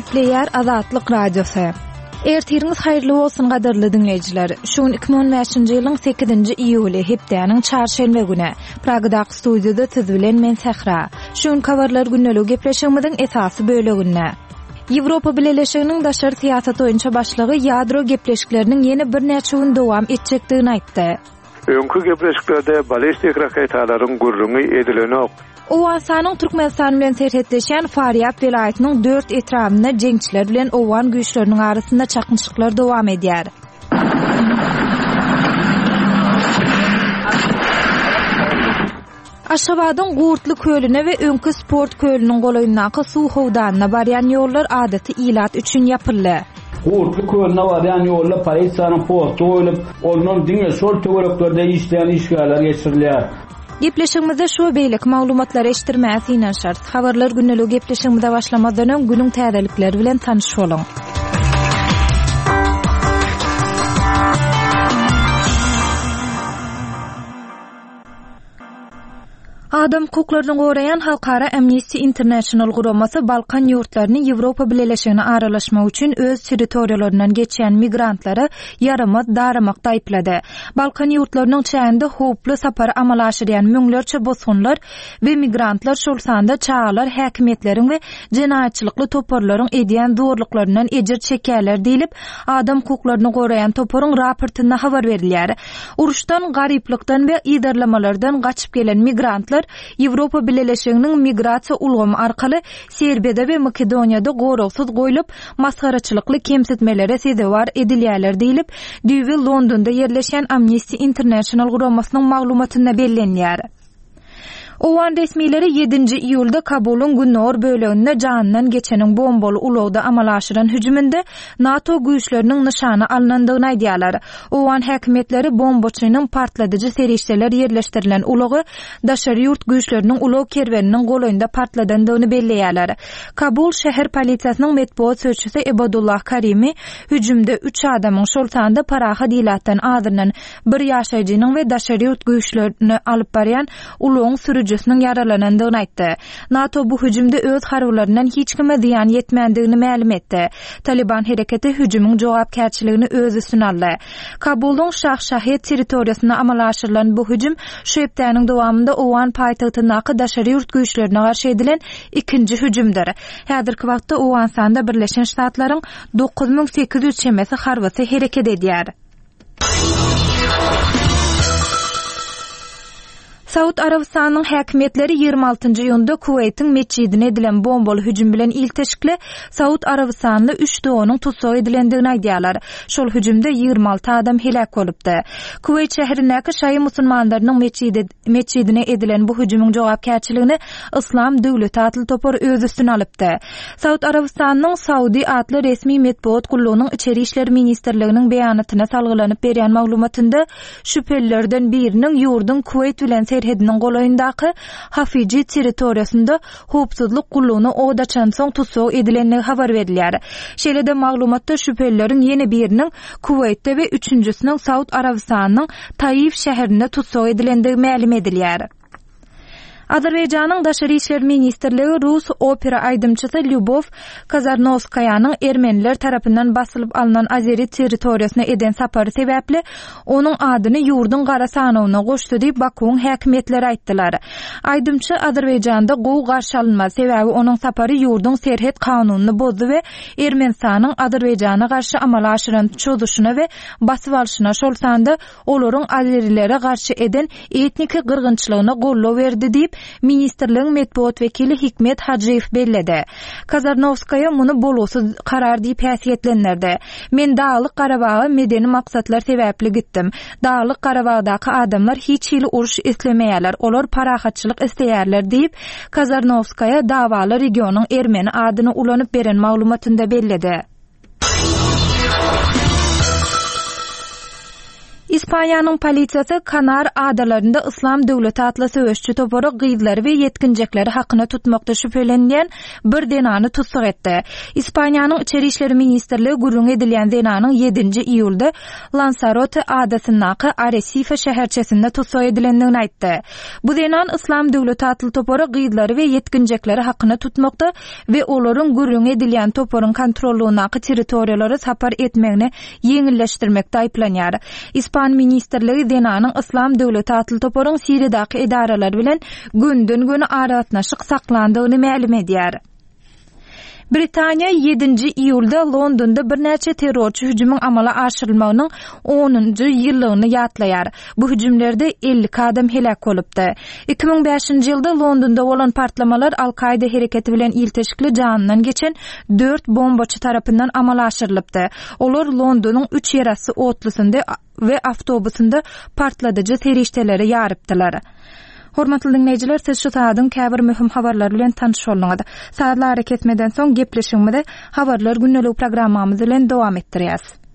Player Azatlyk Radiosu. Ertiriniz hayırlı bolsun gadarly dinleyijiler. Şuň 2015-nji ýylyň 8-nji iýuly hepdeniň çarşembe güni Pragadaky studiýada siz bilen men Sahra. Şuň kawarlar günnelik gepleşigimiziň esasy böleginde. Ýewropa Birleşiginiň daşary siýasat oýunça başlygy ýadro gepleşikleriniň ýene bir näçe gün dowam etjekdigini aýtdy. Öňkü gepleşiklerde balistik raketalaryň gurrumy edileni ok. Owasanyň Türkmenistan bilen serhetleşen Faryap vilayatynyň 4 etrafynda jeňçiler bilen owan güýçleriniň arasynda çakınçyklar dowam edýär. Aşgabatyň Gurtly kölüne we öňkü sport kölüniň golaýyndaky suw howdanyna barýan ýollar adaty ilat üçin ýapyldy. Gurtly kölüne barýan ýollar polisiýanyň postu goýulyp, onuň diňe şol töwereklerde işleýän işgärler geçirilýär. Gepleşigimizde şu beýlik maglumatlar eşitdirmäsi inen şart. Habarlar günnelik gepleşigimizde başlamadan öň günüň täzelikleri bilen tanyş boluň. Adam hukuklaryny goraýan Halkara Amnesty International guramasy Balkan ýurtlaryny Ýewropa Birleşigine aralaşmak üçin öz territoriýalaryndan geçýän migrantlary yaramaz daramakda aýplady. Balkan ýurtlarynyň çäğinde howply sapar amal aşyrýan müňlerçe bosgunlar we migrantlar şol sanda çağlar häkimetleriň we jenaýatçylykly toparlaryň edýän zorluklaryndan ejir çekýärler diýilip, adam hukuklaryny goraýan toparyň raportynda habar berilýär. Uruşdan, garyplykdan we ýerlamalardan gaçyp gelen migrantlar Ýewropa Birleşiginiň migrasiýa ulgamy arkaly Serbiýada we Makedoniýada goraksuz goýulyp, masgaraçylykly kemsitmelere sebäp edilýärler diýilip, düýbi Londonda ýerleşen Amnesty International guramasynyň maglumatynda bellenýär. Owan resmileri 7-nji iýulda Kabul'un Günnor böleginde janynyň geçeniň bombaly ulagda amal aşyran hüjüminde NATO güýçleriniň nyşany alnandygyny aýdýarlar. Owan häkimetleri bombaçynyň partladyjy serişdeler ýerleşdirilen ulagy daşary ýurt güýçleriniň ulag kerweniniň golaýynda partladandygyny belleýärler. Kabul şäher polisiýasynyň medpuat sözçüsi Ebadullah Karimi hüjümde 3 adamyň şol sanda paraha diýilatdan azyrnan bir ýaşaýjynyň we daşary ýurt güýçlerini alyp barýan ulagyň sürücüsiniň yaralanandygyny aýtdy. NATO bu hüjümde öz harwlaryndan hiç kime ziýan ýetmändigini ma'lum etdi. Taliban hereketi hüjümüň jogapkärçiligini öz üstüne aldy. Kabul'un Şahşahiyet territoriýasyna amal aşyrylan bu hüjüm şu hepdeniň dowamında Owan paýtagtyndaky daşary ýurt güýçlerine garşy edilen ikinji hüjümdir. Häzirki wagtda Owan sanda Birleşen Ştatlaryň 9800 çemesi harwasy hereket edýär. Saud Arabistanyň häkimetleri 26-njy ýylda Kuweytiň meçidine edilen bombaly hüjüm bilen ilteşikli Saud Arabistanyny 3 dowanyň tutsak edilendigini aýdýarlar. Şol hüjümde 26 adam helak bolupdy. Kuweyt şäherindäki şaý musulmanlarynyň meçidine edilen bu hüjümüň jogapkärçiligini Islam döwleti atly topar öz üstüne alypdy. Saud Arabistanyň Saudi atly resmi medpuat gullugynyň içeri işler ministrliginiň beýanatyna salgylanyp berýän maglumatynda şüphelilerden biriniň ýurdun Kuweyt bilen serhediniň golaýyndaky Hafiji territoriýasynda howpsuzlyk gullugyny odaçan soň tutsak edilenligi habar berilýär. Şeýle-de maglumatda şüphelilerin ýene biriniň Kuweytde we üçünjüsiniň Saud Arabistanynyň Taif şäherinde tutsak edilendigi ma'lum edilýär. Azerbaýjanyň daşary işler ministrligi Rus opera aýdymçysy Lyubov Kazarnovskaýanyň ermeniler tarapyndan basylyp alynan Azeri territoriýasyna eden sapary sebäpli onuň adyny ýurdun gara sanawyna goşdy diýip Bakuň häkimetleri aýtdylar. Aýdymçy Azerbaýjanda gowy garşy alynma sebäbi onuň sapary ýurdun serhet kanunyny bozdy we Ermenistanyň Azerbaýjana garşy amal aşyran çözüşine we basyp alyşyna şol sanda olaryň azerilere garşy eden etniki gyrgynçylygyna gollap berdi diýip ministrligiň medpuat wekili Hikmet Hacıyev belledi. Kazarnovskaya muny bolosuz karar diýip häsiýetlendirdi. Men Dağlyk Garabaga medeni maksatlar sebäpli gitdim. Dağlyk Garabagdaky adamlar hiç hili uruş islemeýärler. Olar parahatçylyk isleýärler diýip Kazarnovskaya dawaly regionyň ermeni adyny ulanyp beren maglumatynda belledi. İspaniýanyň polisiýasy Kanar adalarynda Islam döwleti atly söwüşçi topory gyýdlary we yetkinjekleri hakyna tutmakda şüphelenýän bir denany tutsak etdi. İspaniýanyň Içeri işleri ministrligi gurrun edilýän denanyň 7-nji iýulda Lanzarote adasyndaky Arrecife şäherçesinde tutsak edilendigini aýtdy. Bu denan Islam döwleti atly topory gyýdlary we yetkinjekleri hakyna tutmakda we olaryň gurrun edilýän toporyň kontrollugynaky territoriýalary sapar etmegini ýeňilleşdirmekde aýplanýar. İspan ministerligi denanyň Islam döwleti atly toporyň Siriýadaky edaralar bilen günden-güne aratnaşyk saklandygyny ma'lum edýär. Britaniýa 7-nji iýulda Londonda bir näçe terrorçy hüjümüň amala aşyrylmagynyň 10-njy ýyllygyny ýatlaýar. Bu hüjümlerde 50 adam helak bolupdy. 2005-nji ýylda Londonda bolan partlamalar Al-Qaida hereketi bilen ilteşikli janynyň geçen 4 bombaçy tarapyndan amala aşyrylypdy. Olar Londonyň 3 ýerasy otlysynda we awtobusynda partladyjy serişdeleri ýarypdylar. Hormatly dinleyijiler, siz şu saatyň käbir möhüm habarlar bilen tanış bolňyz. Saatlar hareketmeden soň gepleşigimizde habarlar günnelik programmamyz bilen dowam etdirýäs.